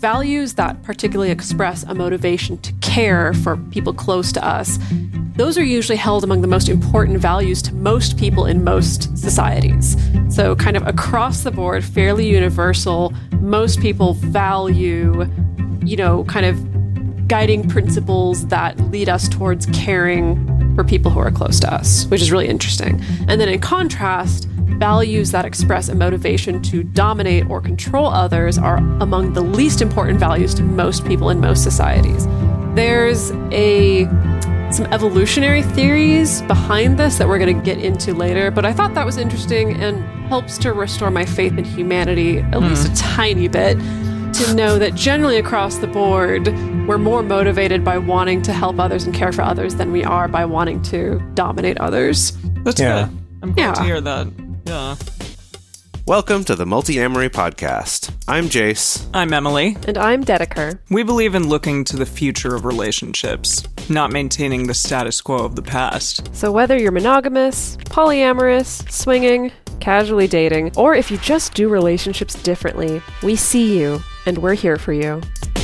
values that particularly express a motivation to care for people close to us, those are usually held among the most important values to most people in most societies. So kind of across the board, fairly universal, most people value, kind of guiding principles that lead us towards caring for people who are close to us, which is really interesting. And then in contrast, values that express a motivation to dominate or control others are among the least important values to most people in most societies. There's some evolutionary theories behind this that we're going to get into later, but I thought that was interesting and helps to restore my faith in humanity at least a tiny bit, to know that generally across the board, we're more motivated by wanting to help others and care for others than we are by wanting to dominate others. That's good. I'm glad to hear that. Yeah. Welcome to the Multi-Amory Podcast. I'm Jace. I'm Emily. And I'm Dedeker. We believe in looking to the future of relationships, not maintaining the status quo of the past. So whether you're monogamous, polyamorous, swinging, casually dating, or if you just do relationships differently, we see you, and we're here for you.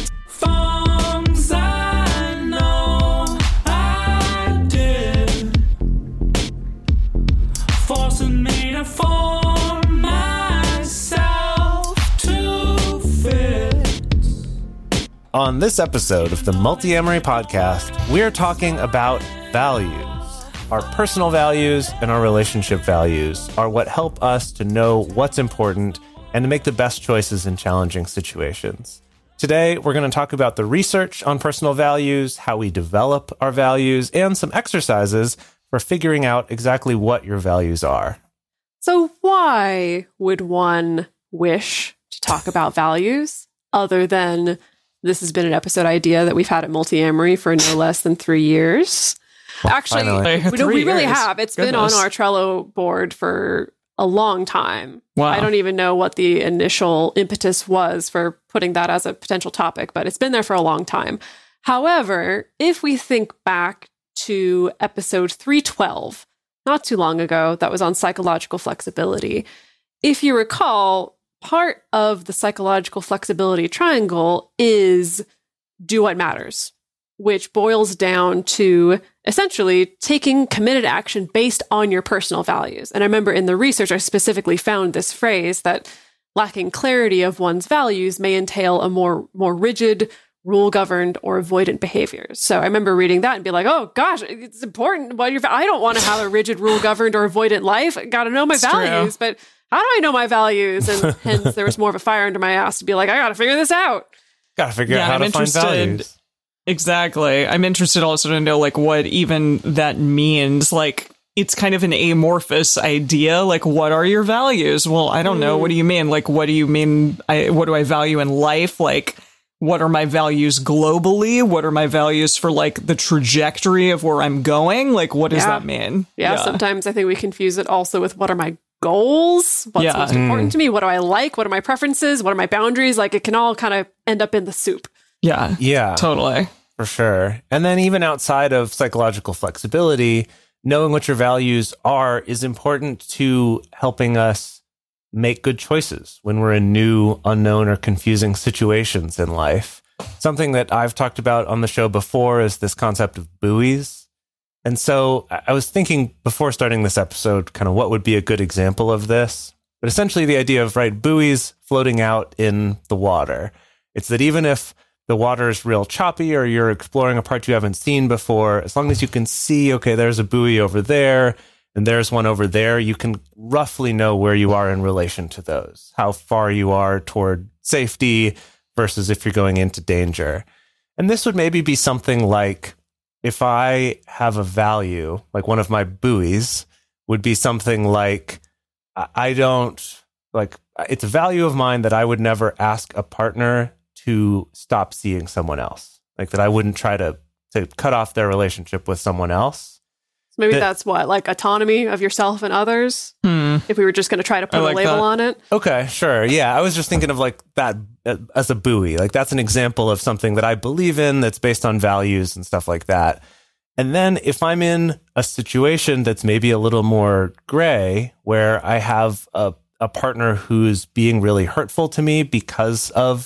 On this episode of the Multi-Amory Podcast, we are talking about values. Our personal values and our relationship values are what help us to know what's important and to make the best choices in challenging situations. Today, we're going to talk about the research on personal values, how we develop our values, and some exercises for figuring out exactly what your values are. So why would one wish to talk about values other than this has been an episode idea that we've had at Multi-Amory for no less than 3 years? Well, actually, we really have. It's been on our Trello board for a long time. Wow. I don't even know what the initial impetus was for putting that as a potential topic, but it's been there for a long time. However, if we think back to episode 312, not too long ago, that was on psychological flexibility. If you recall, part of the psychological flexibility triangle is do what matters, which boils down to essentially taking committed action based on your personal values. And I remember in the research, I specifically found this phrase that lacking clarity of one's values may entail a more rigid, rule-governed or avoidant behaviors. So I remember reading that and be like, oh gosh, it's important. I don't want to have a rigid, rule-governed or avoidant life. I got to know my values, but how do I know my values? And hence there was more of a fire under my ass to be like, I got to figure this out. Got to figure out how to find values. Exactly. I'm interested also to know what even that means. It's kind of an amorphous idea. What are your values? Well, I don't know. What do you mean? What do you mean? What do I value in life? What are my values globally? What are my values for the trajectory of where I'm going? What does that mean? Yeah, sometimes I think we confuse it also with what are my goals? What's most important to me? What do I like? What are my preferences? What are my boundaries? It can all kind of end up in the soup. Yeah. Yeah. Totally. For sure. And then even outside of psychological flexibility, knowing what your values are is important to helping us make good choices when we're in new, unknown, or confusing situations in life. Something that I've talked about on the show before is this concept of buoys. And so I was thinking before starting this episode, kind of what would be a good example of this. But essentially the idea of, buoys floating out in the water. It's that even if the water is real choppy or you're exploring a part you haven't seen before, as long as you can see, okay, there's a buoy over there, and there's one over there, you can roughly know where you are in relation to those, how far you are toward safety versus if you're going into danger. And this would maybe be something like, if I have a value, one of my buoys would be something like, it's a value of mine that I would never ask a partner to stop seeing someone else. That I wouldn't try to cut off their relationship with someone else. Maybe that's what, autonomy of yourself and others? If we were just going to try to put a label on it? Okay, sure. Yeah, I was just thinking of that as a buoy. That's an example of something that I believe in that's based on values and stuff like that. And then if I'm in a situation that's maybe a little more gray, where I have a partner who's being really hurtful to me because of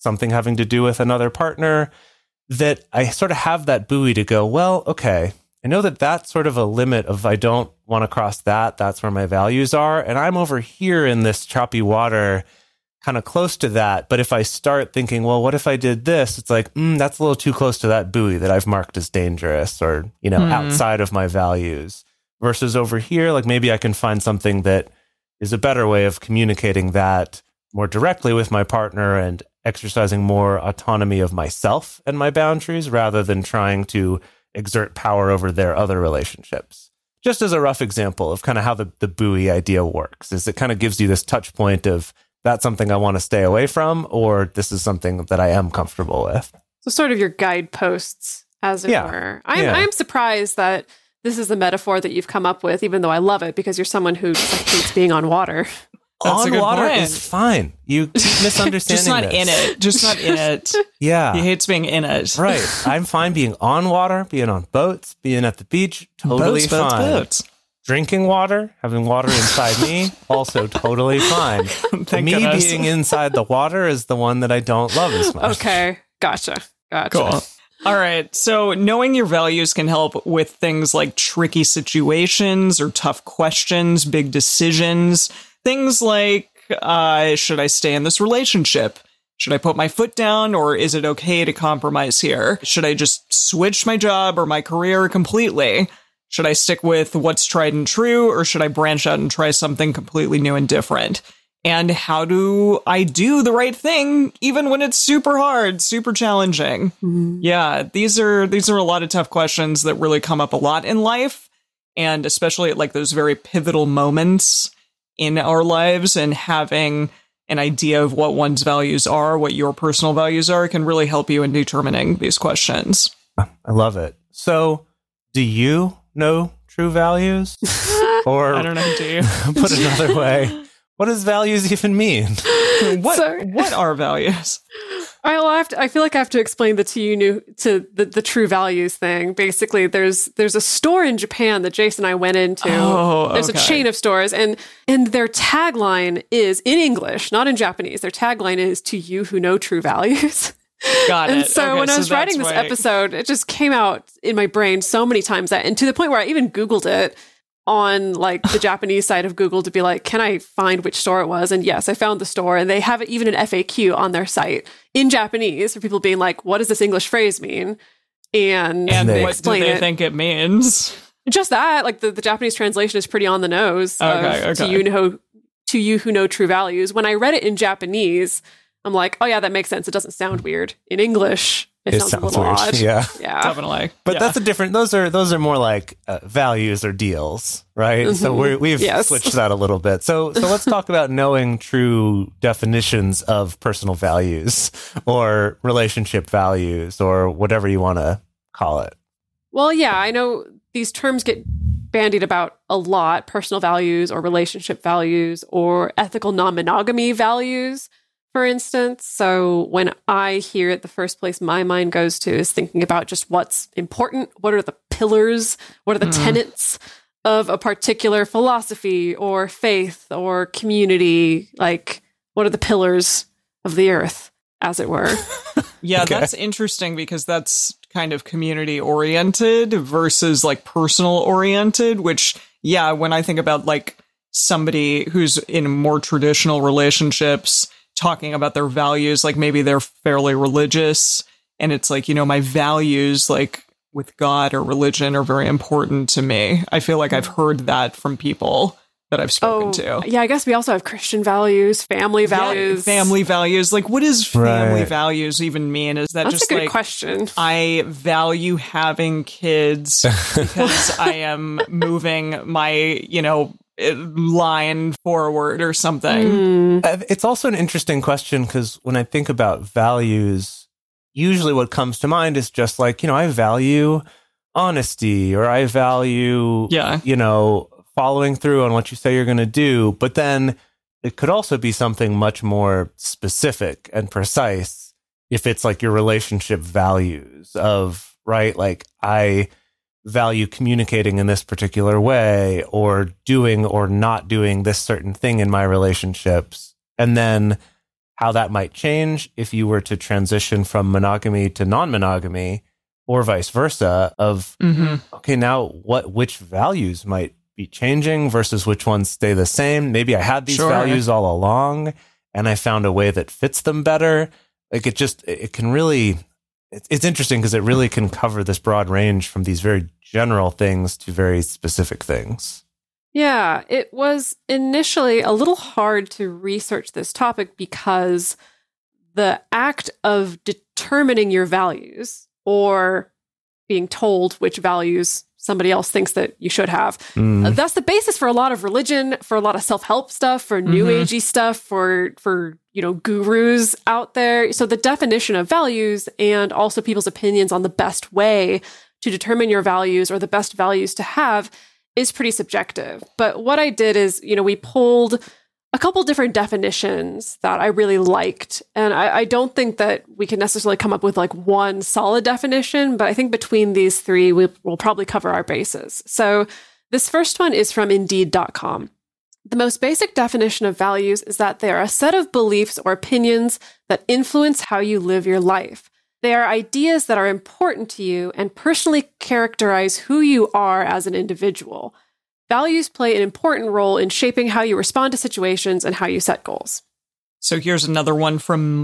something having to do with another partner, that I sort of have that buoy to go, well, okay, I know that that's sort of a limit of I don't want to cross that. That's where my values are. And I'm over here in this choppy water, kind of close to that. But if I start thinking, well, what if I did this? It's like, that's a little too close to that buoy that I've marked as dangerous or, outside of my values. Versus over here, like maybe I can find something that is a better way of communicating that more directly with my partner and exercising more autonomy of myself and my boundaries rather than trying to exert power over their other relationships. Just as a rough example of kind of how the buoy idea works, is it kind of gives you this touch point of that's something I want to stay away from, or this is something that I am comfortable with. So sort of your guideposts, as it were. I'm surprised that this is the metaphor that you've come up with, even though I love it, because you're someone who just hates being on water. That's on water is fine. You keep misunderstanding Just not this. in it. Just not in it. Yeah. He hates being in it. Right. I'm fine being on water, being on boats, being at the beach. Totally fine. Boats. Drinking water, having water inside me, also totally fine. Thank me goodness. being inside the water is the one that I don't love as much. Okay. Gotcha. Cool. All right. So knowing your values can help with things like tricky situations or tough questions, big decisions. Things like, should I stay in this relationship? Should I put my foot down, or is it okay to compromise here? Should I just switch my job or my career completely? Should I stick with what's tried and true, or should I branch out and try something completely new and different? And how do I do the right thing, even when it's super hard, super challenging? Mm-hmm. Yeah, these are a lot of tough questions that really come up a lot in life, and especially at like those very pivotal moments in our lives, and having an idea of what one's values are, what your personal values are, can really help you in determining these questions. I love it. So, do you know true values? Or I don't know, do you? Put another way, what does values even mean? What are values? I feel like I have to explain the the true values thing. Basically, there's a store in Japan that Jason and I went into. There's a chain of stores, and their tagline is in English, not in Japanese. Their tagline is "To you who know true values." Got it. And so when I was writing this episode, it just came out in my brain so many times and to the point where I even Googled it on like the Japanese side of Google to be like, can I find which store it was? And yes, I found the store, and they have even an FAQ on their site in Japanese for people being like, what does this English phrase mean? And what do they think it means? Just that, like the Japanese translation is pretty on the nose. Okay. To you who know true values. When I read it in Japanese, I'm like, oh yeah, that makes sense. It doesn't sound weird. In English, it sounds a little weird. odd. Yeah, definitely. But that's a different. Those are more like values or deals, right? Mm-hmm. So we've switched that a little bit. So let's talk about knowing true definitions of personal values or relationship values or whatever you want to call it. Well, yeah, I know these terms get bandied about a lot: personal values or relationship values or ethical non-monogamy values, for instance. So when I hear it, the first place my mind goes to is thinking about just what's important. What are the pillars? What are the tenets of a particular philosophy or faith or community? Like, what are the pillars of the earth, as it were? Yeah, okay. That's interesting because that's kind of community oriented versus like personal oriented, which, yeah, when I think about like somebody who's in more traditional relationships, talking about their values, like maybe they're fairly religious and it's like, my values like with God or religion are very important to me. I feel like I've heard that from people that I've spoken to. Yeah, I guess we also have Christian values, family values. Yeah, family values. Like, what does family values even mean? Is that That's just a good like, question. I value having kids because I am moving my, line forward or something? It's also an interesting question because when I think about values, usually what comes to mind is just like, I value honesty, or I value, following through on what you say you're going to do. But then it could also be something much more specific and precise if it's like your relationship values of, right? Like, I value communicating in this particular way, or doing or not doing this certain thing in my relationships. And then how that might change if you were to transition from monogamy to non-monogamy or vice versa of, okay, now which values might be changing versus which ones stay the same. Maybe I had these values all along and I found a way that fits them better. Like it can really, it's interesting because it really can cover this broad range from these very general things to very specific things. Yeah, it was initially a little hard to research this topic because the act of determining your values or being told which values somebody else thinks that you should have, that's the basis for a lot of religion, for a lot of self-help stuff, for new agey stuff, for gurus out there. So the definition of values and also people's opinions on the best way to determine your values or the best values to have is pretty subjective. But what I did is, we pulled a couple different definitions that I really liked. And I don't think that we can necessarily come up with like one solid definition, but I think between these three, we'll probably cover our bases. So this first one is from Indeed.com. The most basic definition of values is that they are a set of beliefs or opinions that influence how you live your life. They are ideas that are important to you and personally characterize who you are as an individual. Values play an important role in shaping how you respond to situations and how you set goals. So here's another one from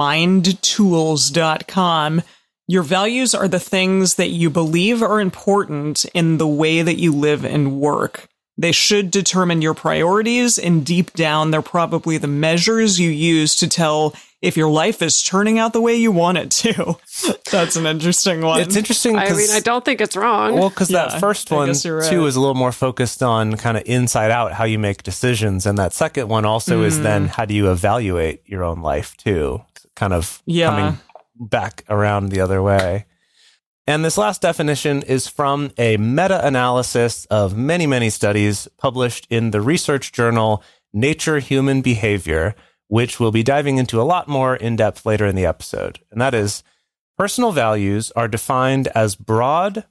mindtools.com. Your values are the things that you believe are important in the way that you live and work. They should determine your priorities, and deep down, they're probably the measures you use to tell if your life is turning out the way you want it to. That's an interesting one. It's interesting because I don't think it's wrong. Well, because that first one, too, is a little more focused on kind of inside out, how you make decisions. And that second one also is then how do you evaluate your own life, too? Kind of coming back around the other way. And this last definition is from a meta-analysis of many, many studies published in the research journal Nature Human Behavior, which we'll be diving into a lot more in depth later in the episode. And that is, personal values are defined as broad,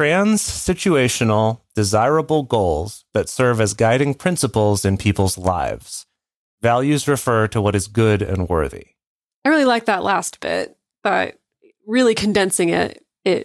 trans-situational, desirable goals that serve as guiding principles in people's lives. Values refer to what is good and worthy. I really like that last bit, but really condensing it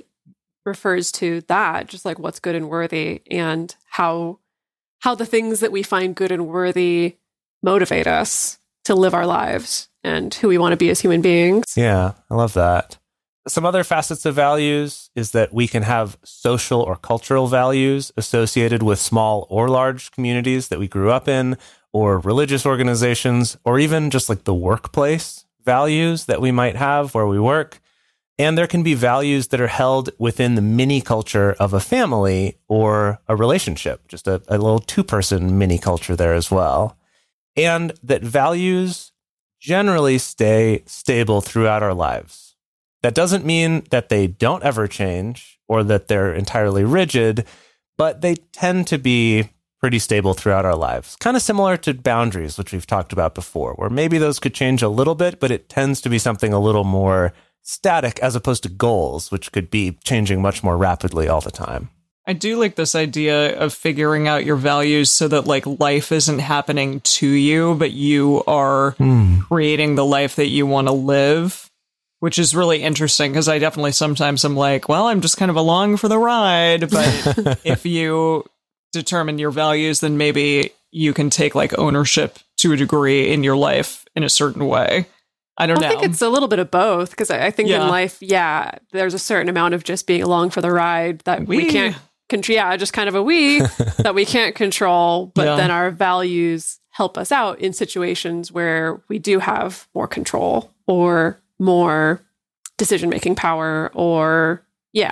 refers to that, just like what's good and worthy and how the things that we find good and worthy motivate us to live our lives and who we want to be as human beings. Yeah, I love that. Some other facets of values is that we can have social or cultural values associated with small or large communities that we grew up in, or religious organizations, or even just like the workplace values that we might have where we work. And there can be values that are held within the mini culture of a family or a relationship, just a little two-person mini culture there as well. And that values generally stay stable throughout our lives. That doesn't mean that they don't ever change or that they're entirely rigid, but they tend to be pretty stable throughout our lives. Kind of similar to boundaries, which we've talked about before, where maybe those could change a little bit, but it tends to be something a little more static as opposed to goals, which could be changing much more rapidly all the time. I do like this idea of figuring out your values so that like life isn't happening to you, but you are creating the life that you want to live, which is really interesting because I definitely sometimes am like, well, I'm just kind of along for the ride. But if you determine your values, then maybe you can take like ownership to a degree in your life in a certain way. I don't know. I think it's a little bit of both because I think in life, there's a certain amount of just being along for the ride that we can't control. Just kind of a that we can't control. But then our values help us out in situations where we do have more control or more decision-making power or,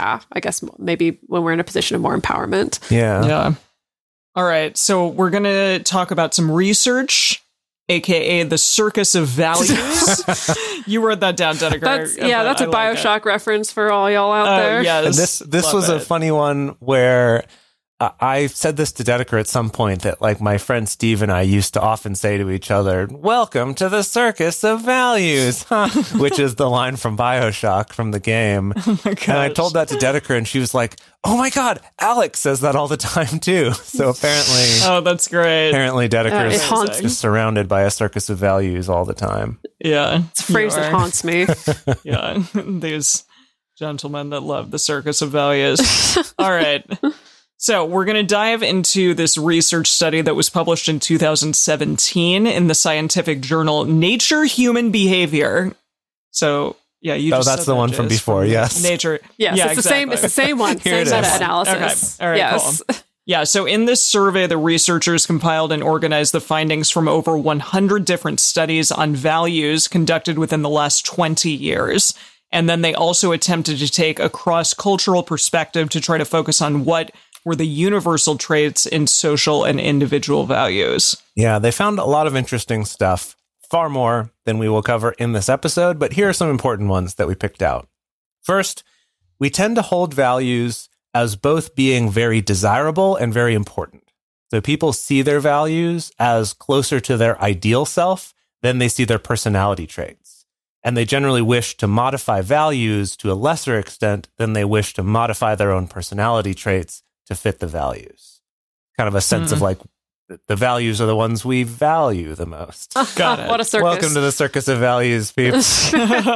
I guess maybe when we're in a position of more empowerment. Yeah. All right. So we're going to talk about some research, AKA the circus of values. You wrote that down, Dedeker. That's a BioShock reference for all y'all out there. Yes. And this was a funny one where I said this to Dedeker at some point that like my friend Steve and I used to often say to each other, "Welcome to the circus of values," which is the line from BioShock from the game. Oh my And I told that to Dedeker and she was like, "Oh my God, Alex says that all the time too." So apparently, Oh, that's great. apparently Dedeker it haunts is me. just surrounded by a circus of values all the time. Yeah. It's a phrase you that are. haunts me. Yeah. These gentlemen that love the circus of values. All right. So we're going to dive into this research study that was published in 2017 in the scientific journal Nature Human Behavior. So, yeah, you just that's said the that, one from Jace, before, yes. Nature. Yes, yeah, it's the same. It's the same one. Here Same it is. meta-analysis. Okay. All right, yes. cool. Yeah, so in this survey, the researchers compiled and organized the findings from over 100 different studies on values conducted within the last 20 years. And then they also attempted to take a cross-cultural perspective to try to focus on what were the universal traits in social and individual values. Yeah, they found a lot of interesting stuff, far more than we will cover in this episode, but here are some important ones that we picked out. First, we tend to hold values as both being very desirable and very important. So people see their values as closer to their ideal self than they see their personality traits. And they generally wish to modify values to a lesser extent than they wish to modify their own personality traits to fit the values. Kind of a sense of like, the values are the ones we value the most. Got it. What a circus. Welcome to the circus of values, peeps.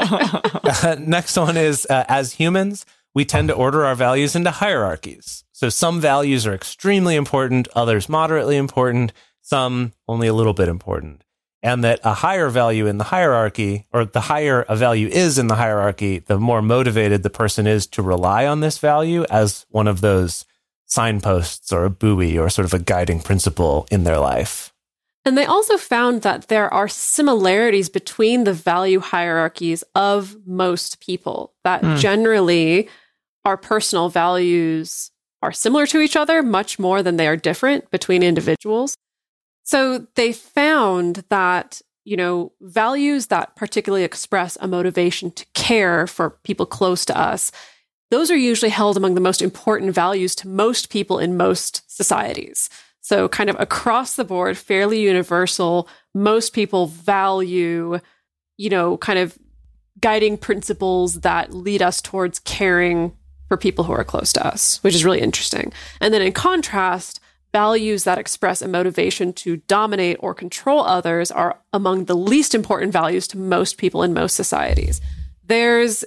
Next one is, as humans, we tend to order our values into hierarchies. So some values are extremely important, others moderately important, some only a little bit important. And that a higher value in the hierarchy, or the higher a value is in the hierarchy, the more motivated the person is to rely on this value as one of those signposts or a buoy or sort of a guiding principle in their life. And they also found that there are similarities between the value hierarchies of most people, that generally our personal values are similar to each other much more than they are different between individuals. So they found that, values that particularly express a motivation to care for people close to us, those are usually held among the most important values to most people in most societies. So kind of across the board, fairly universal, most people value, kind of guiding principles that lead us towards caring for people who are close to us, which is really interesting. And then in contrast, values that express a motivation to dominate or control others are among the least important values to most people in most societies. There's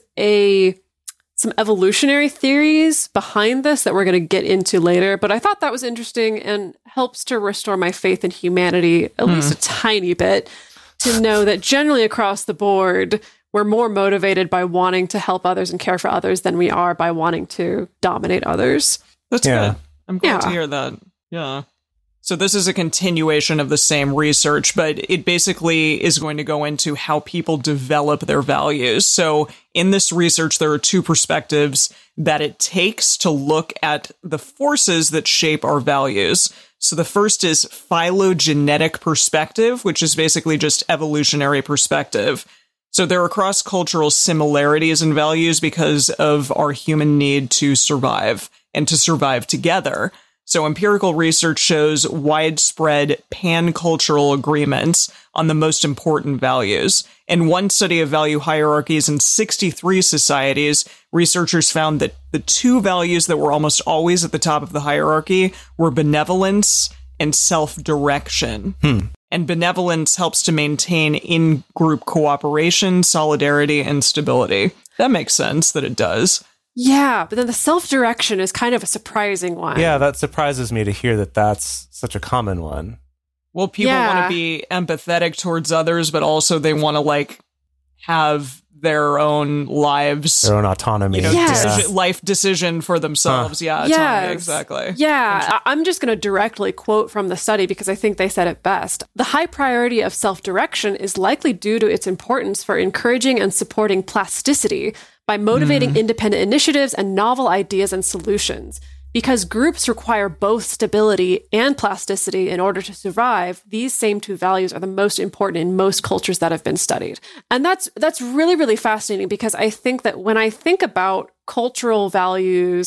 some evolutionary theories behind this that we're going to get into later, but I thought that was interesting and helps to restore my faith in humanity, at least a tiny bit, to know that generally across the board, we're more motivated by wanting to help others and care for others than we are by wanting to dominate others. That's Yeah. good. I'm glad to Yeah. hear that. Yeah. So this is a continuation of the same research, but it basically is going to go into how people develop their values. So in this research, there are two perspectives that it takes to look at the forces that shape our values. So the first is phylogenetic perspective, which is basically just evolutionary perspective. So there are cross-cultural similarities in values because of our human need to survive and to survive together. So empirical research shows widespread pan-cultural agreements on the most important values. In one study of value hierarchies in 63 societies, researchers found that the two values that were almost always at the top of the hierarchy were benevolence and self-direction. And benevolence helps to maintain in-group cooperation, solidarity, and stability. That makes sense that it does. Yeah, but then the self-direction is kind of a surprising one. Yeah, that surprises me to hear that that's such a common one. Well, people Yeah. want to be empathetic towards others, but also they want to have their own lives, Their own autonomy. Yes. life decision for themselves. Yeah, autonomy, Yes. exactly. Yeah, I'm just going to directly quote from the study because I think they said it best. The high priority of self-direction is likely due to its importance for encouraging and supporting plasticity by motivating independent initiatives and novel ideas and solutions. Because groups require both stability and plasticity in order to survive, these same two values are the most important in most cultures that have been studied. And that's really, really fascinating because I think that when I think about cultural values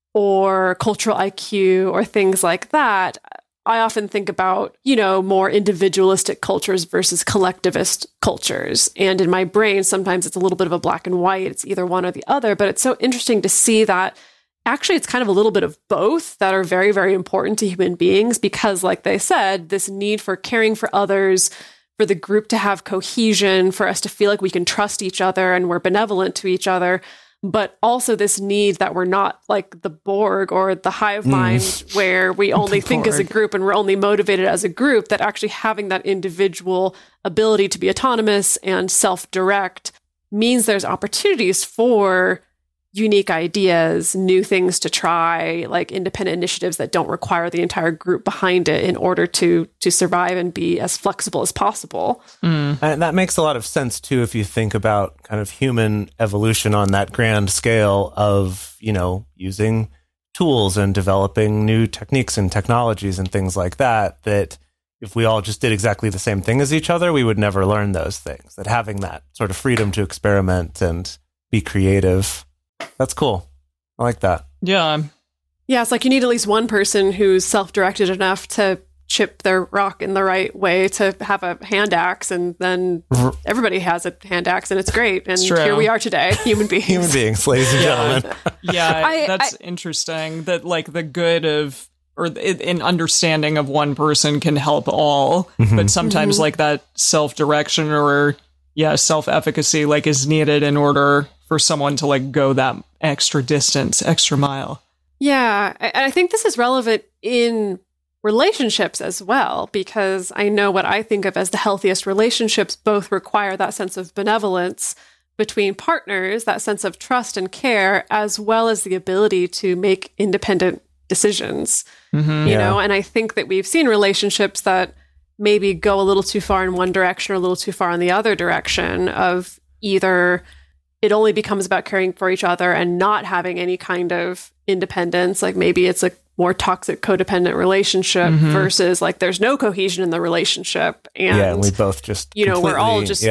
or cultural IQ or things like that, I often think about, more individualistic cultures versus collectivist cultures. And in my brain, sometimes it's a little bit of a black and white. It's either one or the other. But it's so interesting to see that actually it's kind of a little bit of both that are very, very important to human beings because, like they said, this need for caring for others, for the group to have cohesion, for us to feel like we can trust each other and we're benevolent to each other, but also this need that we're not like the Borg or the hive mind where we only think as a group and we're only motivated as a group, that actually having that individual ability to be autonomous and self-direct means there's opportunities for unique ideas, new things to try, like independent initiatives that don't require the entire group behind it in order to survive and be as flexible as possible. And that makes a lot of sense too if you think about kind of human evolution on that grand scale of, using tools and developing new techniques and technologies and things like that, that if we all just did exactly the same thing as each other, we would never learn those things. That having that sort of freedom to experiment and be creative, that's cool. I like that. Yeah. Yeah, it's like you need at least one person who's self-directed enough to chip their rock in the right way to have a hand axe, and then everybody has a hand axe, and it's great. And here we are today, human beings. Human beings, ladies and gentlemen. Yeah, that's interesting that like the good of or an understanding of one person can help all, but sometimes like that self-direction or self-efficacy like is needed in order for someone to like go that extra distance, extra mile. Yeah. And I think this is relevant in relationships as well, because I know what I think of as the healthiest relationships both require that sense of benevolence between partners, that sense of trust and care, as well as the ability to make independent decisions, you know? And I think that we've seen relationships that maybe go a little too far in one direction or a little too far in the other direction of either it only becomes about caring for each other and not having any kind of independence. Like maybe it's a more toxic codependent relationship versus like there's no cohesion in the relationship. And we both just, we're all just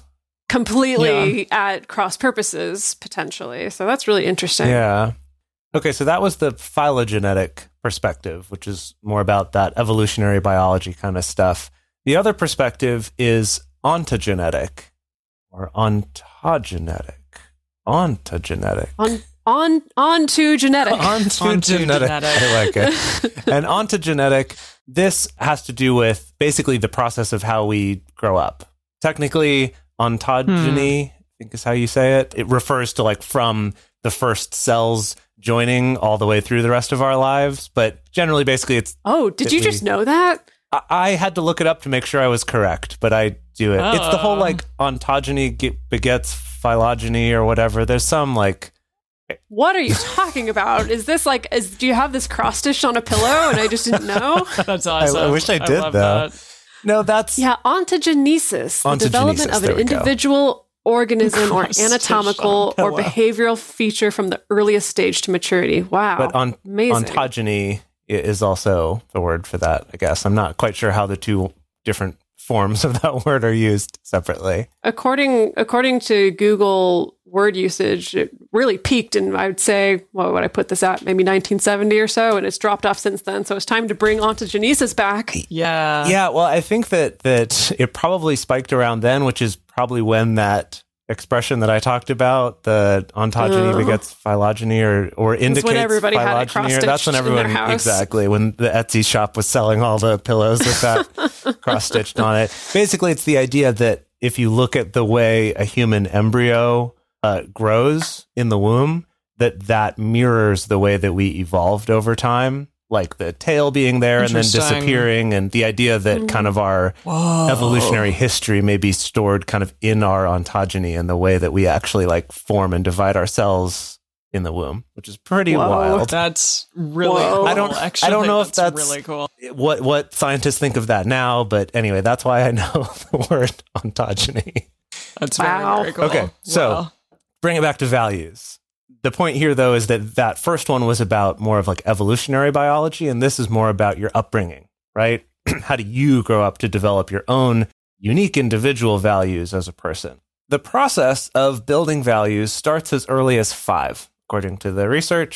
completely at cross purposes potentially. So that's really interesting. Yeah. Okay. So that was the phylogenetic perspective, which is more about that evolutionary biology kind of stuff. The other perspective is ontogenetic or ontogenetic. Ontogenetic. Onto genetic. Onto genetic. I like it. And ontogenetic, this has to do with basically the process of how we grow up. Technically, ontogeny, I think is how you say it. It refers to like from the first cells joining all the way through the rest of our lives. But generally, basically, it's... Oh, did you just know that? I had to look it up to make sure I was correct, but I do it. It's the whole like ontogeny begets phylogeny or whatever. There's some like... What are you talking about? Is this like, do you have this cross stitched on a pillow and I just didn't know? That's awesome. I wish I did though. That. No, that's... Yeah, ontogenesis, the development of an individual organism or anatomical or behavioral feature from the earliest stage to maturity. Wow. But amazing. Ontogeny is also the word for that, I guess. I'm not quite sure how the two different forms of that word are used separately. According to Google word usage, it really peaked in, I would say, what would I put this at? Maybe 1970 or so, and it's dropped off since then. So it's time to bring ontogenesis back. Yeah. Yeah, well, I think that it probably spiked around then, which is probably when that expression that I talked about, the ontogeny begets phylogeny or indicates when everybody phylogeny. Had it cross-stitched That's when everyone, in their house. exactly, when the Etsy shop was selling all the pillows with that cross-stitched on it. Basically, it's the idea that if you look at the way a human embryo grows in the womb, that mirrors the way that we evolved over time. Like the tail being there and then disappearing, and the idea that kind of our evolutionary history may be stored kind of in our ontogeny and the way that we actually like form and divide our cells in the womb, which is pretty wild. That's really cool. I don't know if that's really cool. What scientists think of that now, but anyway, that's why I know the word ontogeny. That's very cool. Okay, so bring it back to values. The point here, though, is that first one was about more of like evolutionary biology, and this is more about your upbringing, right? How do you grow up to develop your own unique individual values as a person? The process of building values starts as early as 5, according to the research.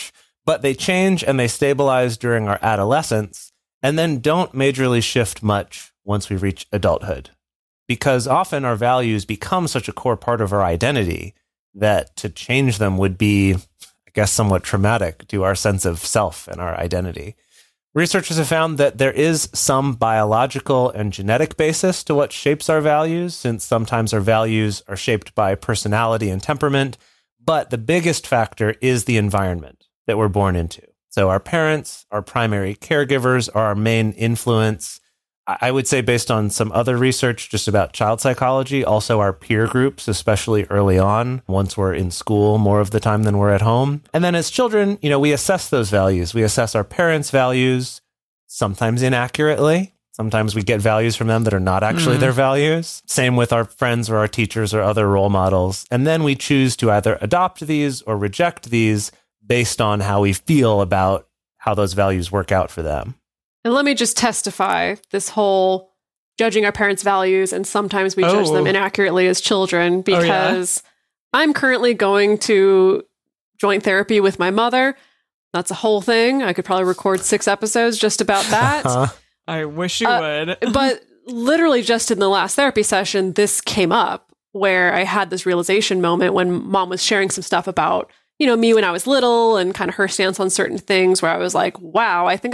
but they change and they stabilize during our adolescence and then don't majorly shift much once we reach adulthood. Because often our values become such a core part of our identity that to change them would be, I guess, somewhat traumatic to our sense of self and our identity. Researchers have found that there is some biological and genetic basis to what shapes our values, since sometimes our values are shaped by personality and temperament, but the biggest factor is the environment that we're born into. So our parents, our primary caregivers are our main influence. I would say, based on some other research just about child psychology, also our peer groups, especially early on, once we're in school more of the time than we're at home. And then as children, we assess those values. We assess our parents' values, sometimes inaccurately. Sometimes we get values from them that are not actually their values. Same with our friends or our teachers or other role models. And then we choose to either adopt these or reject these based on how we feel about how those values work out for them. And let me just testify this whole judging our parents' values, and sometimes we judge them inaccurately as children, because I'm currently going to joint therapy with my mother. That's a whole thing. I could probably record 6 episodes just about that. I wish you would. But literally just in the last therapy session, this came up where I had this realization moment when Mom was sharing some stuff about, me when I was little and kind of her stance on certain things, where I was like, wow, I think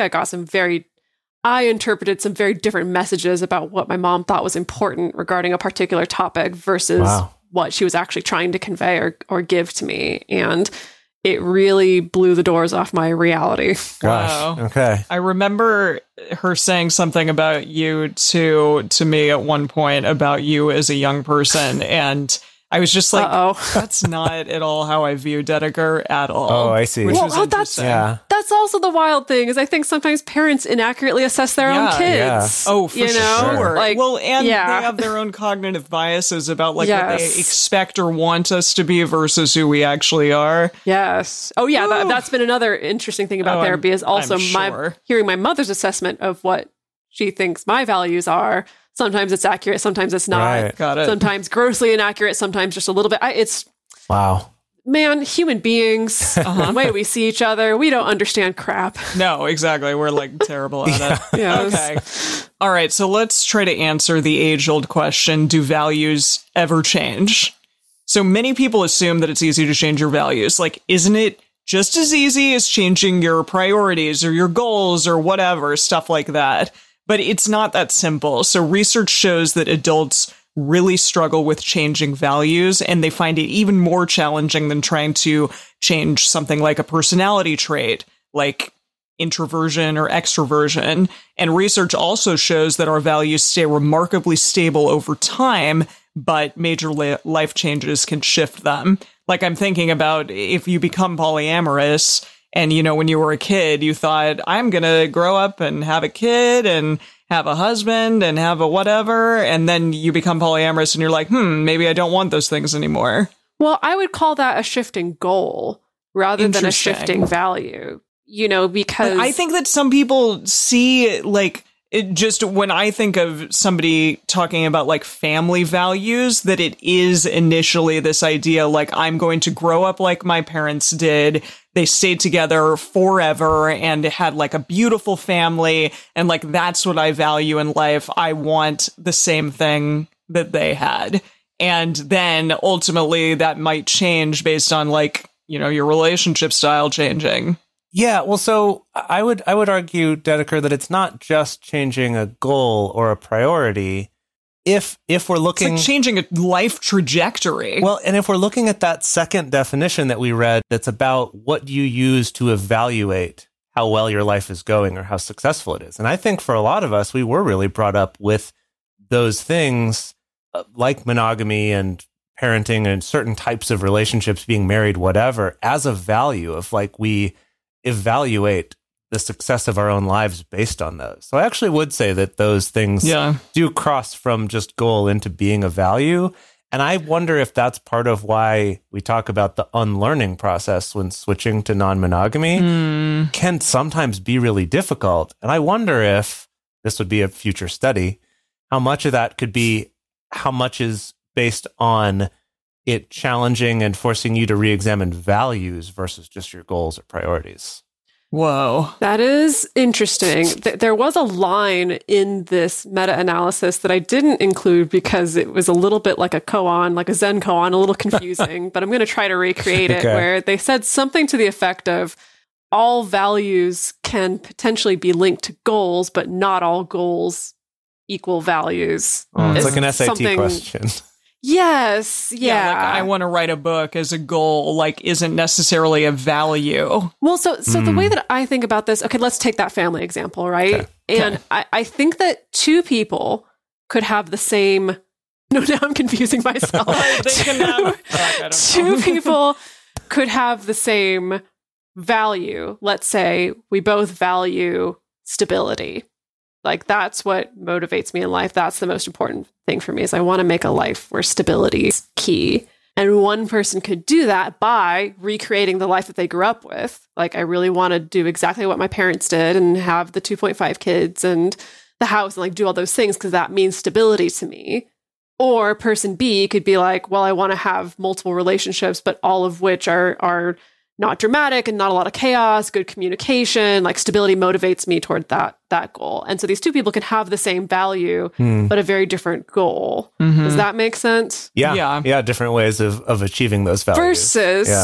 I interpreted some very different messages about what my mom thought was important regarding a particular topic versus what she was actually trying to convey or give to me. And it really blew the doors off my reality. Wow. Okay. I remember her saying something about you to me at one point about you as a young person. And I was just like, that's not at all how I view Dedeker at all. Oh, I see. Which was interesting. That's also the wild thing, is I think sometimes parents inaccurately assess their own kids. Oh, for sure. Like, and they have their own cognitive biases about what they expect or want us to be versus who we actually are. Yes. Oh, yeah. That's been another interesting thing about therapy, is also hearing my mother's assessment of what she thinks my values are. Sometimes it's accurate, sometimes it's not. Right. Got it. Sometimes grossly inaccurate, sometimes just a little bit. Man, human beings, the way we see each other, we don't understand crap. No, exactly. We're like terrible at it. Yes. Okay. All right. So let's try to answer the age-old question, do values ever change? So many people assume that it's easy to change your values. Like, isn't it just as easy as changing your priorities or your goals or whatever, stuff like that? But it's not that simple. So research shows that adults really struggle with changing values, and they find it even more challenging than trying to change something like a personality trait, like introversion or extroversion. And research also shows that our values stay remarkably stable over time, but major life changes can shift them. Like, I'm thinking about if you become polyamorous, and, when you were a kid, you thought, I'm going to grow up and have a kid and have a husband and have a whatever. And then you become polyamorous and you're like, maybe I don't want those things anymore. Well, I would call that a shifting goal rather than a shifting value, because But I think that some people see, like, it just when I think of somebody talking about like family values, that it is initially this idea, like, I'm going to grow up like my parents did. They stayed together forever and had like a beautiful family. And like, that's what I value in life. I want the same thing that they had. And then ultimately that might change based on like, your relationship style changing. Yeah, well, so I would argue, Dedeker, that it's not just changing a goal or a priority. If we're looking, it's like changing a life trajectory. Well, and if we're looking at that second definition that we read, that's about what you use to evaluate how well your life is going or how successful it is. And I think for a lot of us, we were really brought up with those things like monogamy and parenting and certain types of relationships, being married, whatever, as a value of like, we evaluate the success of our own lives based on those. So I actually would say that those things do cross from just goal into being a value. And I wonder if that's part of why we talk about the unlearning process when switching to non-monogamy can sometimes be really difficult. And I wonder if this would be a future study, how much of that could be, how much is based on it challenging and forcing you to re-examine values versus just your goals or priorities. Whoa. That is interesting. There was a line in this meta-analysis that I didn't include because it was a little bit like a koan, like a Zen koan, a little confusing, but I'm going to try to recreate it, where they said something to the effect of all values can potentially be linked to goals, but not all goals equal values. Oh, it's like an SAT question. Yes. Yeah. Like I want to write a book as a goal, like isn't necessarily a value. Well, so the way that I think about this, okay, let's take that family example, right? Okay. And I think that two people could have the same. No, now I'm confusing myself. They can have, two people could have the same value. Let's say we both value stability. Like that's what motivates me in life. That's the most important thing for me is I want to make a life where stability is key. And one person could do that by recreating the life that they grew up with. Like I really want to do exactly what my parents did and have the 2.5 kids and the house and like do all those things because that means stability to me. Or person B could be like, well, I want to have multiple relationships, but all of which are not dramatic and not a lot of chaos, good communication, like stability motivates me toward that goal. And so these two people can have the same value, but a very different goal. Mm-hmm. Does that make sense? Yeah. Different ways of achieving those values.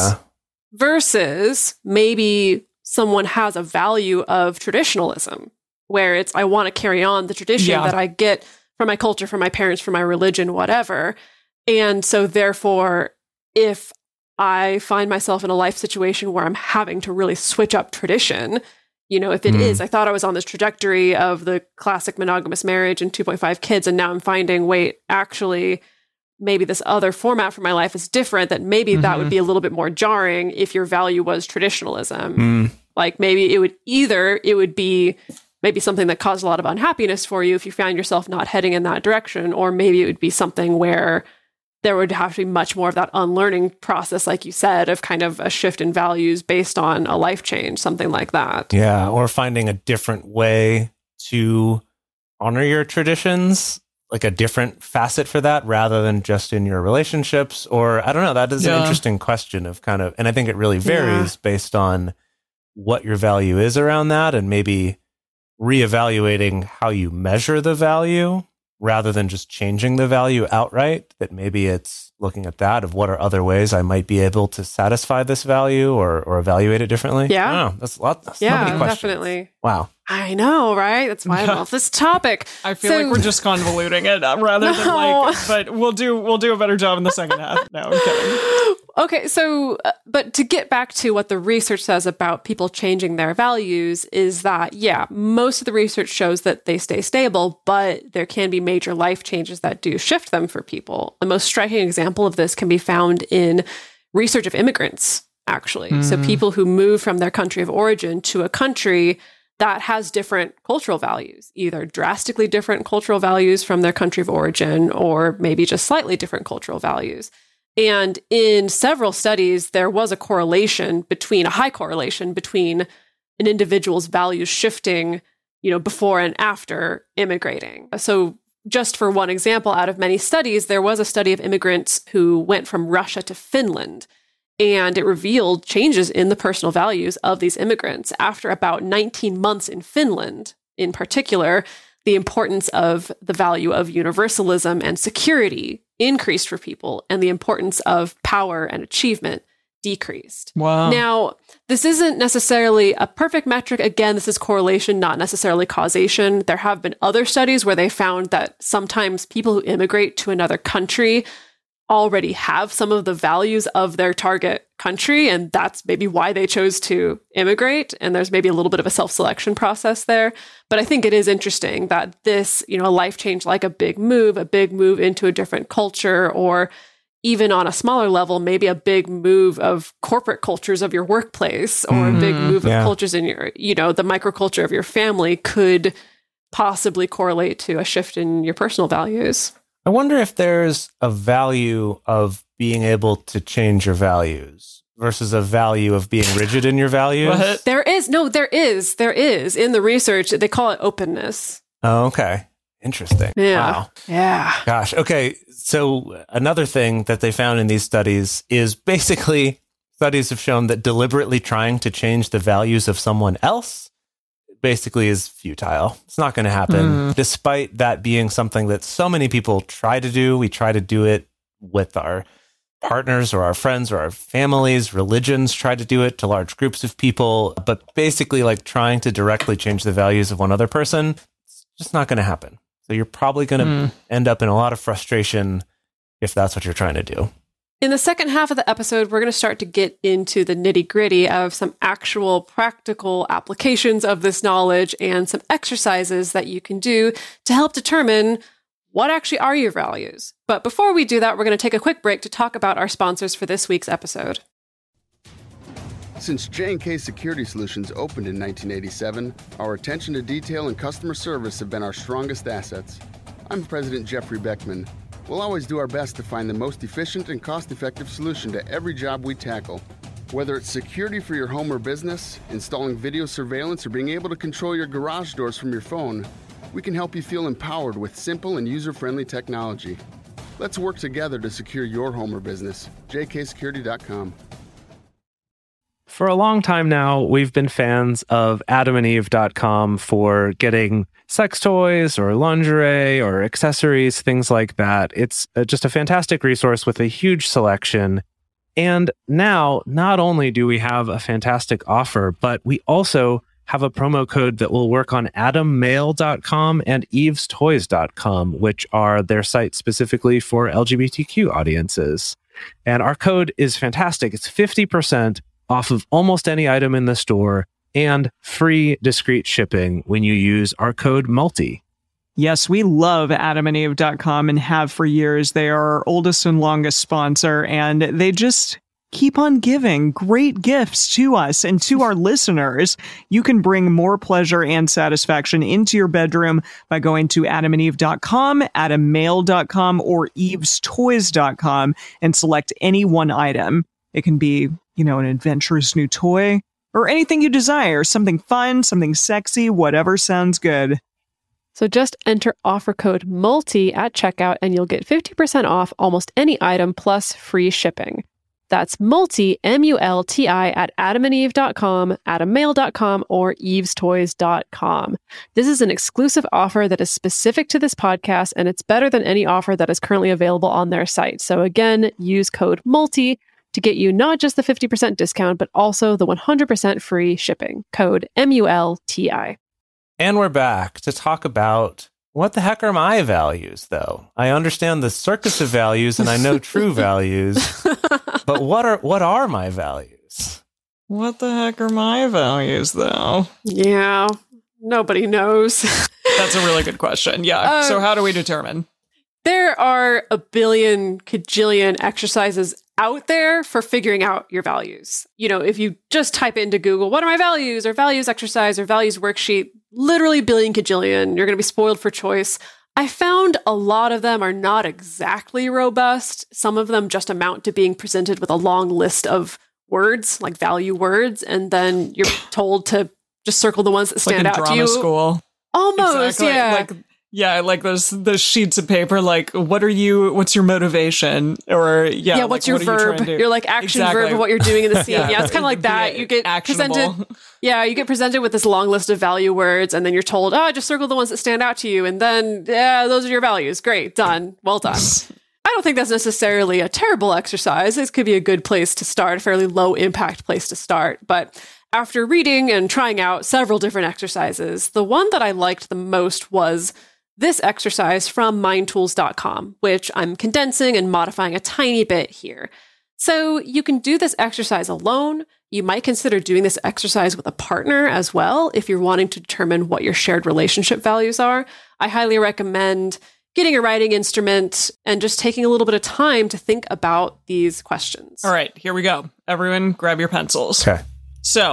Versus maybe someone has a value of traditionalism where it's, I want to carry on the tradition that I get from my culture, from my parents, from my religion, whatever. And so therefore, if I find myself in a life situation where I'm having to really switch up tradition, if it is, I thought I was on this trajectory of the classic monogamous marriage and 2.5 kids, and now I'm finding, wait, actually, maybe this other format for my life is different, that maybe that would be a little bit more jarring if your value was traditionalism. Like maybe it would be maybe something that caused a lot of unhappiness for you if you found yourself not heading in that direction, or maybe it would be something where there would have to be much more of that unlearning process, like you said, of kind of a shift in values based on a life change, something like that. Yeah, or finding a different way to honor your traditions, like a different facet for that rather than just in your relationships. Or I don't know, that is an interesting question of kind of, and I think it really varies based on what your value is around that, and maybe reevaluating how you measure the value rather than just changing the value outright, that maybe it's looking at that of what are other ways I might be able to satisfy this value or evaluate it differently. Yeah. I don't know. That's a lot. That's so many questions. Definitely. Wow. I know, right? That's why I love this topic. I feel like we're just convoluting it rather than like, but we'll do a better job in the second half. No, I'm kidding. Okay, so, but to get back to what the research says about people changing their values is that, most of the research shows that they stay stable, but there can be major life changes that do shift them for people. The most striking example of this can be found in research of immigrants, actually. So people who move from their country of origin to a country that has different cultural values, either drastically different cultural values from their country of origin, or maybe just slightly different cultural values. And in several studies, there was a high correlation between an individual's values shifting, before and after immigrating. So just for one example, out of many studies, there was a study of immigrants who went from Russia to Finland, and it revealed changes in the personal values of these immigrants. After about 19 months in Finland, in particular, the importance of the value of universalism and security increased for people, and the importance of power and achievement decreased. Wow. Now, this isn't necessarily a perfect metric. Again, this is correlation, not necessarily causation. There have been other studies where they found that sometimes people who immigrate to another country already have some of the values of their target country, and that's maybe why they chose to immigrate. And there's maybe a little bit of a self-selection process there. But I think it is interesting that this, a life change, like a big move into a different culture, or even on a smaller level, maybe a big move of corporate cultures of your workplace, or a big move of cultures in your, the microculture of your family, could possibly correlate to a shift in your personal values. I wonder if there's a value of being able to change your values versus a value of being rigid in your values. What? There is in the research, they call it openness. Oh, okay. Interesting. Yeah. Wow. Yeah. Gosh. Okay. So another thing that they found in these studies is basically studies have shown that deliberately trying to change the values of someone else basically is futile. It's not going to happen, despite that being something that so many people try to do. We try to do it with our partners or our friends or our families. Religions try to do it to large groups of people. But basically, like trying to directly change the values of one other person, it's just not going to happen. So you're probably going to end up in a lot of frustration if that's what you're trying to do. In the second half of the episode, we're going to start to get into the nitty-gritty of some actual practical applications of this knowledge and some exercises that you can do to help determine what actually are your values. But before we do that, we're going to take a quick break to talk about our sponsors for this week's episode. Since J&K Security Solutions opened in 1987, our attention to detail and customer service have been our strongest assets. I'm President Jeffrey Beckman. We'll always do our best to find the most efficient and cost-effective solution to every job we tackle. Whether it's security for your home or business, installing video surveillance, or being able to control your garage doors from your phone, we can help you feel empowered with simple and user-friendly technology. Let's work together to secure your home or business. jksecurity.com. For a long time now, we've been fans of adamandeve.com for getting sex toys or lingerie or accessories, things like that. It's just a fantastic resource with a huge selection. And now, not only do we have a fantastic offer, but we also have a promo code that will work on adammail.com and evestoys.com, which are their sites specifically for LGBTQ audiences. And our code is fantastic. It's 50% off of almost any item in the store and free discreet shipping when you use our code MULTI. Yes, we love adamandeve.com and have for years. They are our oldest and longest sponsor, and they just keep on giving great gifts to us and to our listeners. You can bring more pleasure and satisfaction into your bedroom by going to adamandeve.com, adammail.com, or evestoys.com and select any one item. It can be, an adventurous new toy or anything you desire, something fun, something sexy, whatever sounds good. So just enter offer code MULTI at checkout and you'll get 50% off almost any item plus free shipping. That's MULTI, M-U-L-T-I, at adamandeve.com, adammail.com, or evestoys.com. This is an exclusive offer that is specific to this podcast, and it's better than any offer that is currently available on their site. So again, use code MULTI to get you not just the 50% discount, but also the 100% free shipping. Code MULTI. And we're back to talk about what the heck are my values, though. I understand the circus of values and I know true values, but what are my values? What the heck are my values, though? Yeah, nobody knows. That's a really good question. Yeah. So how do we determine? There are a billion, kajillion exercises out there for figuring out your values. If you just type into Google, what are my values, or values exercise, or values worksheet, literally billion, kajillion, you're going to be spoiled for choice. I found a lot of them are not exactly robust. Some of them just amount to being presented with a long list of words, like value words, and then you're told to just circle the ones that stand out to you. Like in drama school. Almost, exactly. Yeah. Like those sheets of paper, like, what's your motivation? Or, what's your verb? You're like action verb of what you're doing in the scene. Yeah, it's kind of like that. You get presented. Yeah, you get presented with this long list of value words, and then you're told, just circle the ones that stand out to you. And then, those are your values. Great, done. Well done. I don't think that's necessarily a terrible exercise. This could be a good place to start, a fairly low impact place to start. But after reading and trying out several different exercises, the one that I liked the most was this exercise from mindtools.com, which I'm condensing and modifying a tiny bit here. So you can do this exercise alone. You might consider doing this exercise with a partner as well if you're wanting to determine what your shared relationship values are. I highly recommend getting a writing instrument and just taking a little bit of time to think about these questions. All right, here we go. Everyone grab your pencils. Okay. So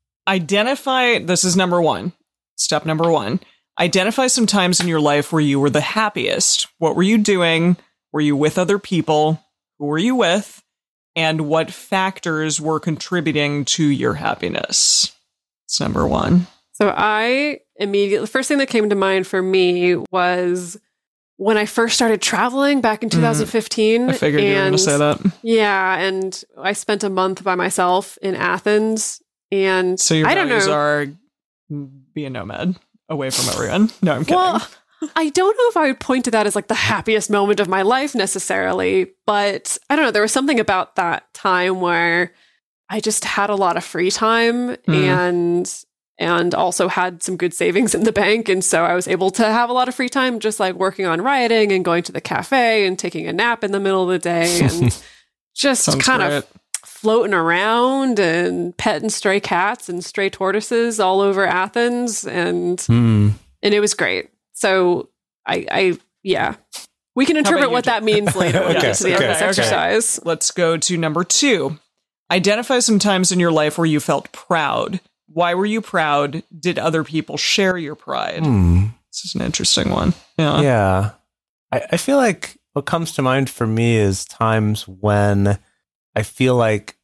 identify, this is number one. Step number one. Identify some times in your life where you were the happiest. What were you doing? Were you with other people? Who were you with? And what factors were contributing to your happiness? That's number one. So I immediately, the first thing that came to mind for me was when I first started traveling back in 2015. I figured you were going to say that. Yeah. And I spent a month by myself in Athens. And So your I don't values know. are be a nomad away from everyone. No, I'm kidding. Well, I don't know if I would point to that as like the happiest moment of my life necessarily, but I don't know. There was something about that time where I just had a lot of free time and also had some good savings in the bank. And so I was able to have a lot of free time, just like working on writing and going to the cafe and taking a nap in the middle of the day and just Sounds kind great. of floating around and petting stray cats and stray tortoises all over Athens. And it was great. So yeah, we can interpret what that means later when we get to the end of this exercise. Let's go to number 2. Identify some times in your life where you felt proud. Why were you proud? Did other people share your pride? This is an interesting one. Yeah. I feel like what comes to mind for me is times when I feel like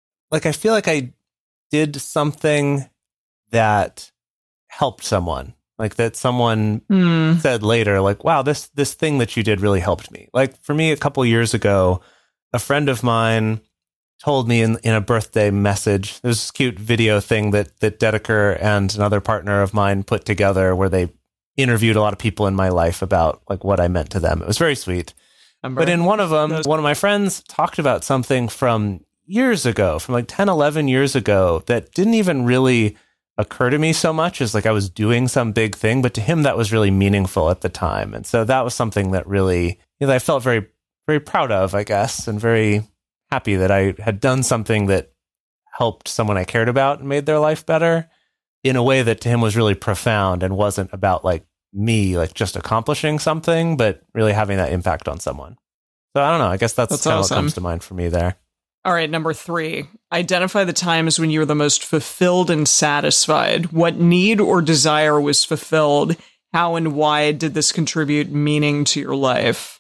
I did something that helped someone. Like that someone said later, like, wow, this thing that you did really helped me. Like for me, a couple years ago, a friend of mine told me in a birthday message, there's this cute video thing that Dedeker and another partner of mine put together where they interviewed a lot of people in my life about like what I meant to them. It was very sweet. But in one of them, one of my friends talked about something from years ago, from like 10, 11 years ago that didn't even really occur to me so much as like I was doing some big thing, but to him that was really meaningful at the time. And so that was something that really, I felt very, very proud of, I guess, and very happy that I had done something that helped someone I cared about and made their life better in a way that to him was really profound and wasn't about like me, like just accomplishing something, but really having that impact on someone. So I don't know. I guess that's kind of awesome. what comes to mind for me there. All right, number 3. Identify the times when you were the most fulfilled and satisfied. What need or desire was fulfilled? How and why did this contribute meaning to your life?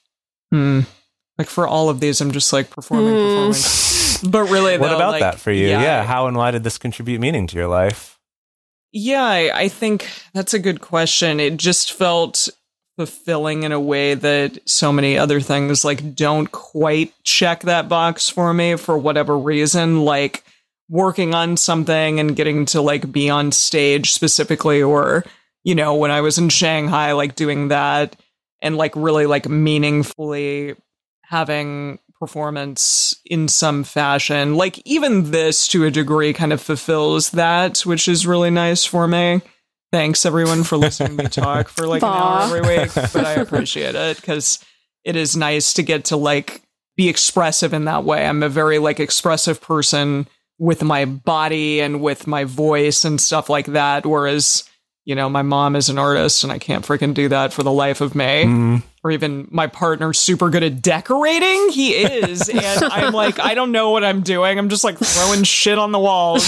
Like for all of these, I'm just like performing. But really, What though, about like, that for you? Yeah, Yeah. How and why did this contribute meaning to your life? Yeah, I think that's a good question. It just felt fulfilling in a way that so many other things like don't quite check that box for me for whatever reason, like working on something and getting to like be on stage specifically, or, you know, when I was in Shanghai, like doing that and like really like meaningfully having performance in some fashion. Like even this to a degree kind of fulfills that, which is really nice for me. Thanks everyone for listening to me talk for like an hour every week, but I appreciate it because it is nice to get to like be expressive in that way. I'm a very like expressive person with my body and with my voice and stuff like that. Whereas, you know, my mom is an artist and I can't freaking do that for the life of me. Or even my partner's super good at decorating. He is. And I'm like, I don't know what I'm doing. I'm just like throwing shit on the walls.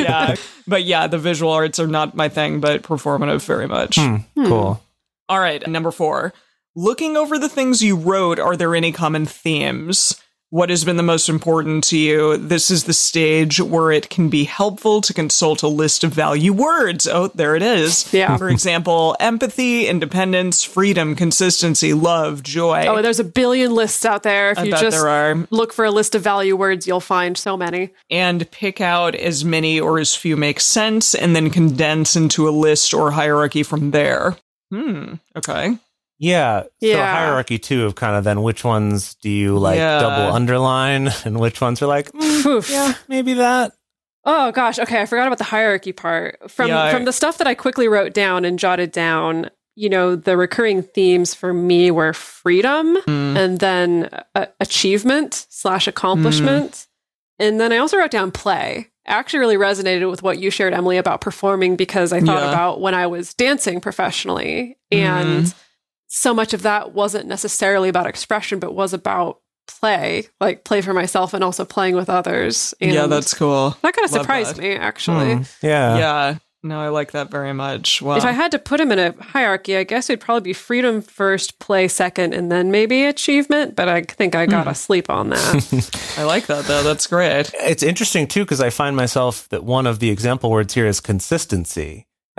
But yeah, the visual arts are not my thing, but performative very much. Cool. All right. Number 4, looking over the things you wrote, are there any common themes? What has been the most important to you? This is the stage where it can be helpful to consult a list of value words. Oh, there it is. Yeah. For example, empathy, independence, freedom, consistency, love, joy. Oh, there's a billion lists out there. If I you bet just there are. look for a list of value words, you'll find so many. And pick out as many or as few make sense, and then condense into a list or hierarchy from there. Okay. Yeah. So Yeah. hierarchy too of kind of then which ones do you like double underline and which ones are like, yeah, maybe that. Oh gosh, okay, I forgot about the hierarchy part. From the stuff that I quickly wrote down and jotted down, you know, the recurring themes for me were freedom and then achievement / accomplishment. And then I also wrote down play. I actually really resonated with what you shared, Emily, about performing because I thought about when I was dancing professionally and so much of that wasn't necessarily about expression, but was about play, like play for myself and also playing with others. And yeah, that's cool. that kind of surprised me, actually. Yeah. Yeah. No, I like that very much. Wow. If I had to put them in a hierarchy, I guess it'd probably be freedom first, play second, and then maybe achievement. But I think I gotta sleep on that. I like that, though. That's great. It's interesting too, because I find myself that one of the example words here is consistency.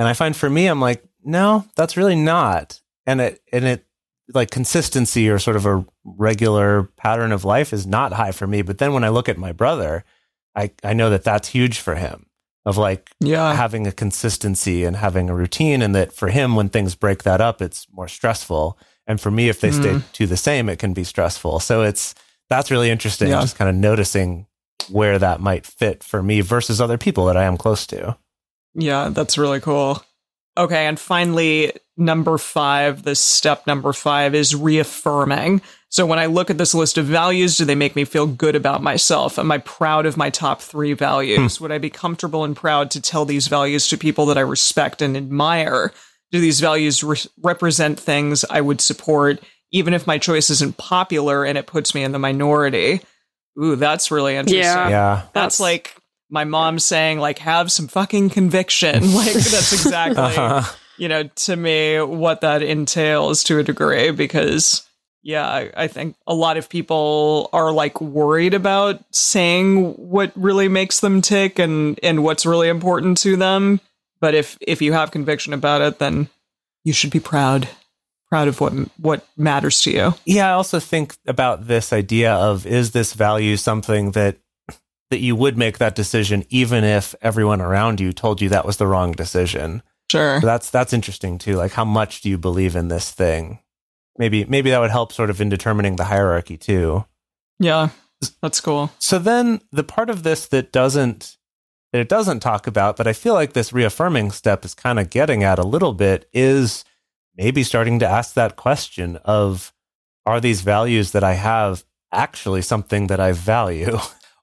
And I find for me, I'm like, no, that's really not. And it like consistency or sort of a regular pattern of life is not high for me. But then when I look at my brother, I know that that's huge for him, of like having a consistency and having a routine. And that for him, when things break that up, it's more stressful. And for me, if they stay to the same, it can be stressful. So that's really interesting. Just kind of noticing where that might fit for me versus other people that I am close to. Yeah, that's really cool. Okay, and finally, number 5, this step number 5 is reaffirming. So when I look at this list of values, do they make me feel good about myself? Am I proud of my top 3 values? Would I be comfortable and proud to tell these values to people that I respect and admire? Do these values represent things I would support, even if my choice isn't popular and it puts me in the minority? Ooh, that's really interesting. Yeah. That's like my mom saying, like, have some fucking conviction. Like, that's exactly, to me, what that entails to a degree. Because, I think a lot of people are, like, worried about saying what really makes them tick and what's really important to them. But if you have conviction about it, then you should be proud of what matters to you. Yeah, I also think about this idea of, is this value something that you would make that decision even if everyone around you told you that was the wrong decision? Sure. So that's interesting too. Like, how much do you believe in this thing? Maybe that would help sort of in determining the hierarchy too. Yeah, that's cool. So then the part of this that it doesn't talk about, but I feel like this reaffirming step is kind of getting at a little bit, is maybe starting to ask that question of, are these values that I have actually something that I value?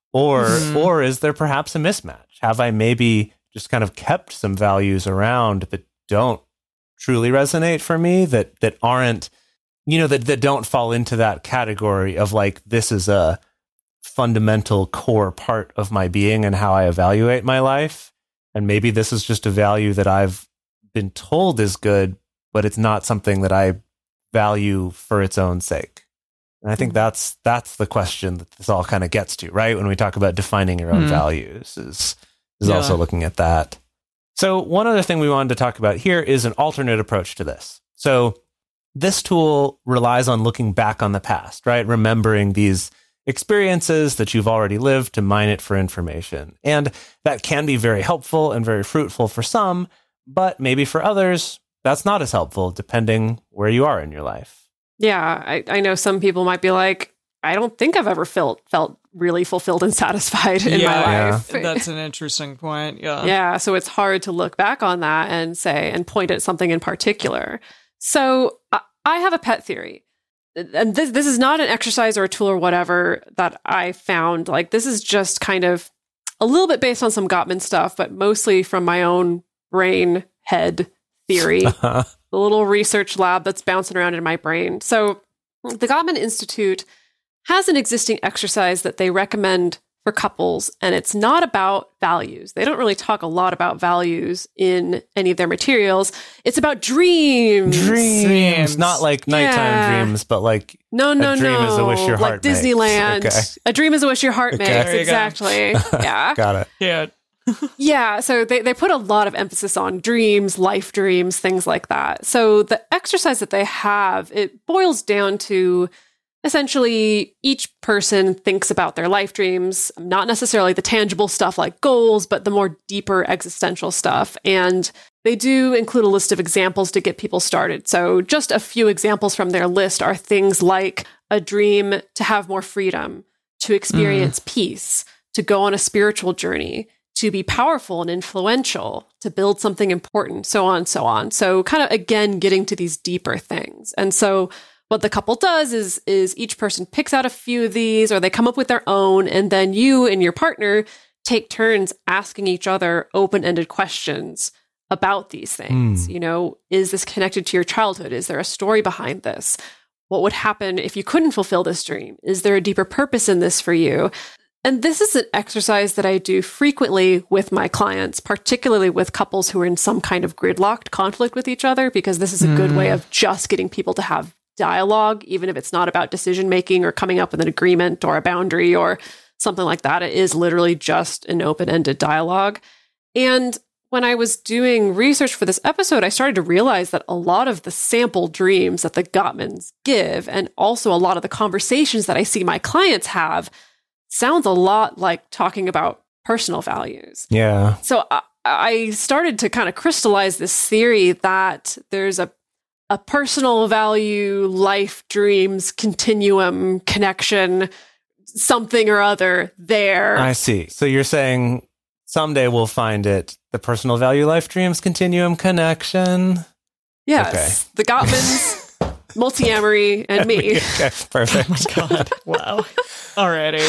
Or is there perhaps a mismatch? Have I maybe just kind of kept some values around that don't truly resonate for me, that aren't, that don't fall into that category of like, this is a fundamental core part of my being and how I evaluate my life. And maybe this is just a value that I've been told is good, but it's not something that I value for its own sake. And I think that's the question that this all kind of gets to, right? When we talk about defining your own values, is also looking at that. So one other thing we wanted to talk about here is an alternate approach to this. So this tool relies on looking back on the past, right? Remembering these experiences that you've already lived to mine it for information. And that can be very helpful and very fruitful for some, but maybe for others, that's not as helpful depending where you are in your life. Yeah, I know some people might be like, I don't think I've ever felt really fulfilled and satisfied in my life. That's an interesting point. Yeah. Yeah. So it's hard to look back on that and point at something in particular. So I have a pet theory. And this is not an exercise or a tool or whatever that I found. Like, this is just kind of a little bit based on some Gottman stuff, but mostly from my own brain head theory. The little research lab that's bouncing around in my brain. So the Gottman Institute has an existing exercise that they recommend for couples, and it's not about values. They don't really talk a lot about values in any of their materials. It's about dreams. Dreams. Not like nighttime dreams, but like no. A dream is a wish your heart like Disneyland. makes. Okay. A dream is a wish your heart makes. Exactly. Yeah. Got it. Yeah. Yeah, so they put a lot of emphasis on dreams, life dreams, things like that. So the exercise that they have, it boils down to essentially each person thinks about their life dreams, not necessarily the tangible stuff like goals, but the more deeper existential stuff. And they do include a list of examples to get people started. So just a few examples from their list are things like a dream to have more freedom, to experience peace, to go on a spiritual journey, to be powerful and influential, to build something important, so on and so on. So kind of, again, getting to these deeper things. And so what the couple does is each person picks out a few of these, or they come up with their own, and then you and your partner take turns asking each other open-ended questions about these things. Is this connected to your childhood? Is there a story behind this? What would happen if you couldn't fulfill this dream? Is there a deeper purpose in this for you? And this is an exercise that I do frequently with my clients, particularly with couples who are in some kind of gridlocked conflict with each other, because this is a good way of just getting people to have dialogue, even if it's not about decision-making or coming up with an agreement or a boundary or something like that. It is literally just an open-ended dialogue. And when I was doing research for this episode, I started to realize that a lot of the sample dreams that the Gottmans give, and also a lot of the conversations that I see my clients have, sounds a lot like talking about personal values. Yeah. So I started to kind of crystallize this theory that there's a personal value, life, dreams, continuum, connection, something or other there. I see. So you're saying someday we'll find it. The personal value, life, dreams, continuum, connection. Yes. Okay. The Gottmans, Multiamory, and me. Okay, perfect. Oh my God. Wow. Alrighty.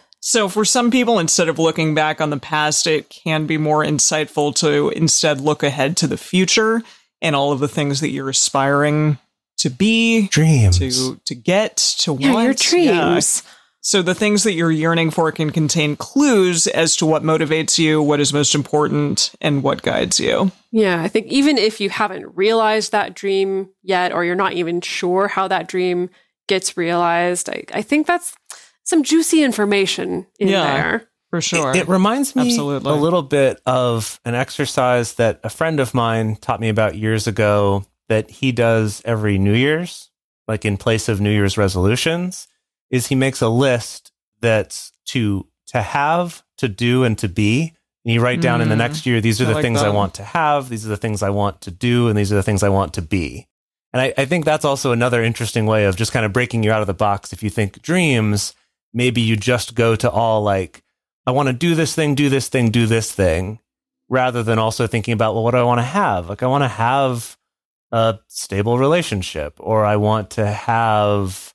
So for some people, instead of looking back on the past, it can be more insightful to instead look ahead to the future and all of the things that you're aspiring to be, Dreams. to get, to want. Yeah, your dreams. Yeah. So the things that you're yearning for can contain clues as to what motivates you, what is most important, and what guides you. Yeah, I think even if you haven't realized that dream yet, or you're not even sure how that dream gets realized, I think that's some juicy information in there. For sure. It reminds me Absolutely. a little bit of an exercise that a friend of mine taught me about years ago that he does every New Year's, like in place of New Year's resolutions, is he makes a list that's to have, to do, and to be. And you write down in the next year, these are the things I want to have, these are the things I want to do, and these are the things I want to be. And I think that's also another interesting way of just kind of breaking you out of the box. If you think dreams, maybe you just go to all like, I want to do this thing, do this thing, do this thing, rather than also thinking about, well, what do I want to have? Like, I want to have a stable relationship, or I want to have,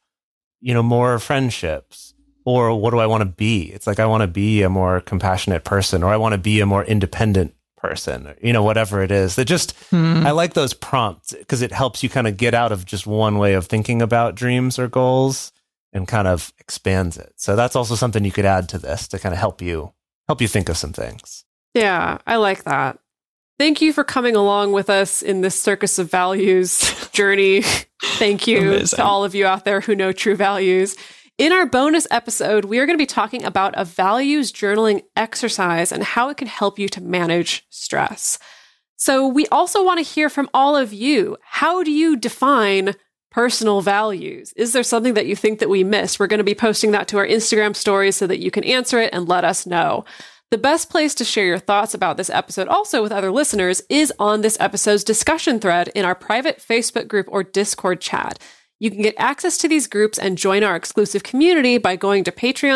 more friendships, or what do I want to be? It's like, I want to be a more compassionate person, or I want to be a more independent person, whatever it is. That just, I like those prompts because it helps you kind of get out of just one way of thinking about dreams or goals and kind of expands it. So that's also something you could add to this to kind of help you think of some things. Yeah, I like that. Thank you for coming along with us in this Circus of Values journey. Thank you Amazing. to all of you out there who know true values. In our bonus episode, we are going to be talking about a values journaling exercise and how it can help you to manage stress. So we also want to hear from all of you. How do you define personal values? Is there something that you think that we missed? We're going to be posting that to our Instagram stories so that you can answer it and let us know. The best place to share your thoughts about this episode also with other listeners is on this episode's discussion thread in our private Facebook group or Discord chat. You can get access to these groups and join our exclusive community by going to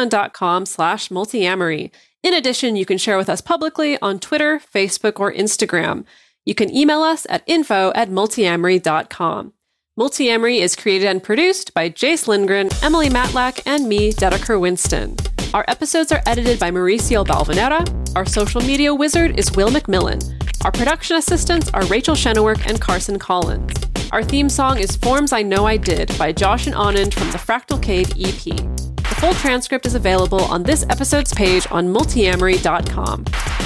patreon.com/multiamory. In addition, you can share with us publicly on Twitter, Facebook, or Instagram. You can email us at info@multiamory.com. Multiamory is created and produced by Jace Lindgren, Emily Matlack, and me, Dedeker Winston. Our episodes are edited by Mauricio Balvanera. Our social media wizard is Will McMillan. Our production assistants are Rachel Shennewerk and Carson Collins. Our theme song is Forms I Know I Did by Josh and Anand from the Fractal Cave EP. The full transcript is available on this episode's page on multiamory.com.